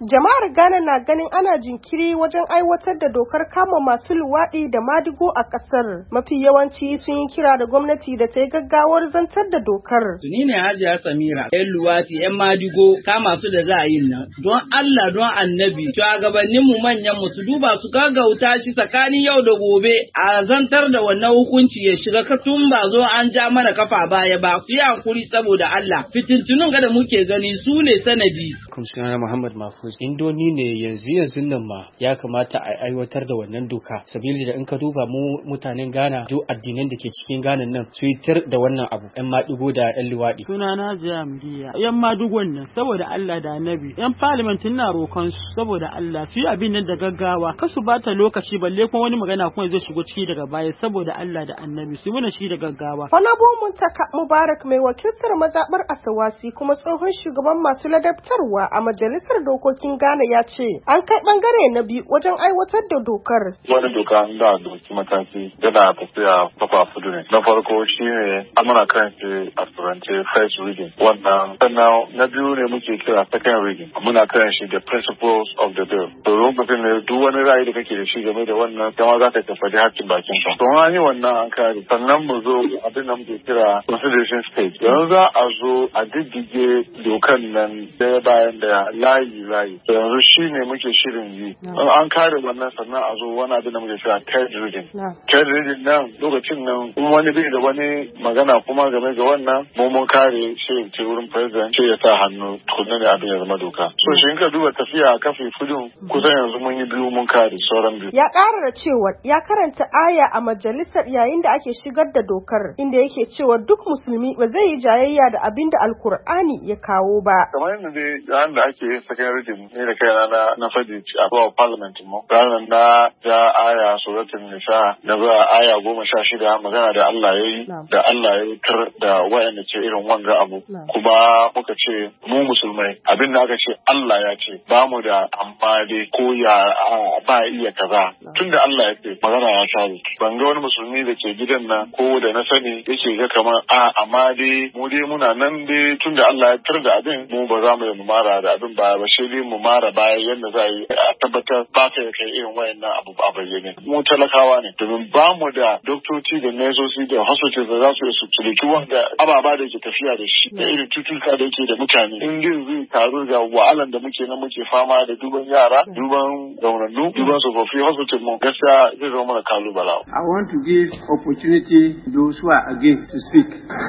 Jama'ar Ghana na ganin ana jinkiri wajen aiwatar da dokar kama masu luwaɗi da madigo a ƙasar. Mafi yawanci sun yi kira da gwamnati da ta yi gaggawar zantar da dokar. Ni ne Hajiya Samira, 'yan luwaɗi, 'yan madigo, kama su da za a yi nan. Don Allah, don Annabi, shugabanninmu manyanmu su duba su gaggauta shi tsakanin yau da gobe a zantar da wannan hukunci ya shiga tun ba zo an ja mana kafa baya ba. Ku yi hankuri saboda Allah. Fitintunun da muke gani su ne sanadi. Sunana Muhammad Mahfuz. Indoni ne yanzu nan ma ya kamata a aiwatar da wannan doka. Sabili da in ka duba mu mutanen Ghana, duk addinan da ke cikin Ghana nan su yi tir da wannan abu. 'Yan maɗigo da 'yan luwaɗi. Sunana Jamdiya. 'Yan maɗigon nan saboda Allah da Annabi. 'Yan parliament na roƙon su saboda Allah su yi abin nan da gaggawa. Kasu bata lokaci balle kuma wani magana kuma zai shigo ciki daga baya saboda Allah da Annabi. Su mana shi da gaggawa. Honorable Muntaka Mubarak mai wakiltar mazaɓar Asawasi kuma tsohon shugaban masu ladabtarwa a majalisar dokokin Ghana ya ce an kai bangare na biyu wajen aiwatar da dokar. Wani doka da doki mataki yana tafiya kafa fudu ne. Na farko shine amana kan shi a turance first reading. Wannan sannan na biyu ne muke kira second reading. Muna kiran shi the principles of the bill. To lokacin ne duk wani ra'ayi da kake da shi game da wannan kama za ka tafi hakkin bakin ka. To an yi wannan an kare. Sannan mu zo abin da muke kira consideration stage. Yanzu za a zo a diddige dokan nan daya bayan daya layi. To yanzu shi ne muke shirin yi. An kare wannan sannan a zo wani abin da muke kira third reading. Third reading nan lokacin nan in wani bai da wani magana kuma game da wannan mun kare shi ce wurin president ce ya sa hannu tukunna ne abin ya zama doka. So shi in ka duba tafiya a kafin fudun kusan yanzu mun yi biyu mun kare sauran biyu. Ya ƙara da cewa ya karanta aya a majalisar yayin da ake shigar da dokar inda yake cewa duk musulmi ba zai yi jayayya da abin da Alkur'ani ya kawo ba. Kamar yadda dai yayin da ake yin second reading ne da kaina na fadi a bawa parliament mu. Ranar na ja aya suratul nisa na zuwa aya 16 magana da Allah ya yi da Allah ya tar da wayanda ce irin wanga abu. Kuma muka ce mu musulmai abin da aka ce Allah ya ce ba mu da amfani ko ya ba iya kaza. Tunda Allah ya ce magana ya share. Ban ga wani musulmi da ke gidan nan ko da na sani yake ga kamar amma dai mu dai muna nan dai tunda Allah ya tar da abin mu ba za mu yi mara da abin ba sai dai mu mara baya yadda za a yi a tabbatar ba ka kai irin wayannan abu a bayyane. Mu talakawa ne domin ba mu da doktoci da nesosi da hospitals da za su yi su tsiriki wanda ababa da ke tafiya da shi da irin cututtuka da yake da mutane. In din zai taru ga wa'alan da muke fama da duban yara, duban raunannu, duban tsofaffi hospital mu gaskiya zai zama mana kalubala. I want to give opportunity to those who are against to speak.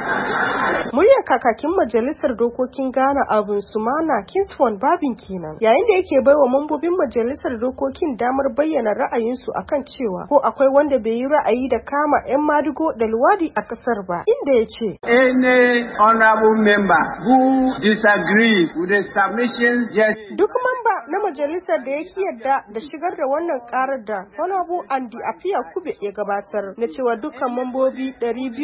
Muryar kakakin majalisar dokokin Ghana Abun Sumana Kingsford Babin kenan yayin da yake baiwa mambobin majalisar dokokin damar bayyana ra'ayinsu akan cewa ko akwai wanda bai yi ra'ayi da kama 'yan madigo da luwadi a kasar ba, inda ya ce any honorable member who disagrees with the submissions duk mamba na majalisar da yake yadda da shigar da wannan karar da Honorable Andy Apia Kube ya gabatar na cewa dukkan mambobi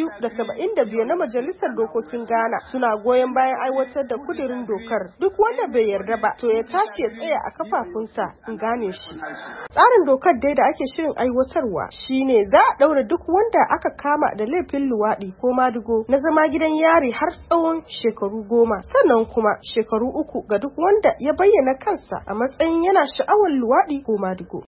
275 na majalisar dokokin Ghana suna goyon bayan aiwatar da kudirin dokar. Duk wanda bai yarda ba to ya tashi ya tsaya a kafafunsa in gane shi. Tsarin dokar dai da ake shirin aiwatarwa shine za a daura duk wanda aka kama da laifin luwaɗi ko madigo na zama gidan yari har tsawon shekaru 10 sannan kuma shekaru 3 ga duk wanda ya bayyana kansa a matsayin yana sha'awar luwaɗi ko madigo.